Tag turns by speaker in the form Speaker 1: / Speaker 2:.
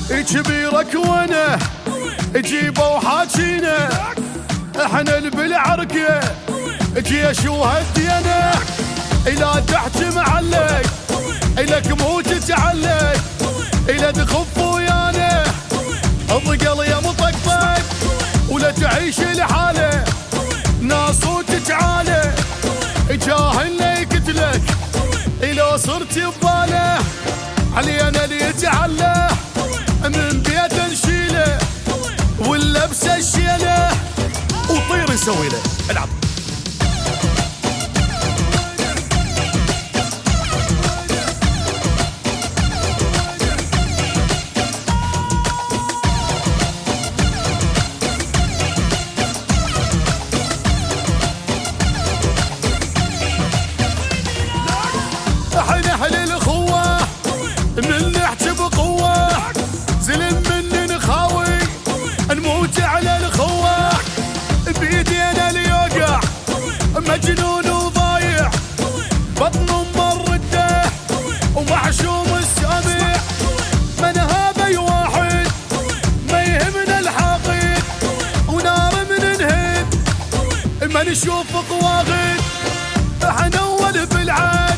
Speaker 1: كبيرك وانا جيبوا حاجينا، احنا اللي بالعركة جيش وهدينا. إلا تحجم عليك إلك مو تتعلق، إلا تخف ويانا اضقل يا مطقطق، ولا تعيش لحاله ناس وتتعالى. جاهلنا يقتلك إلا صرت بباله، علينا اللي يتعلى من بيت نشيله واللبس الشيله وطير نسوي له. العب احنا اهل الاخوه من نحجب بقوه، زلم من نخاوي نموت على الاخوه. بيدينا اللي يوقع مجنون وضايع، بطن مرده ومعشوم السامع. من هذا واحد ما يهمنا الحاقد، ونار من نهد ما نشوف قواغد. احنا اول بالعاد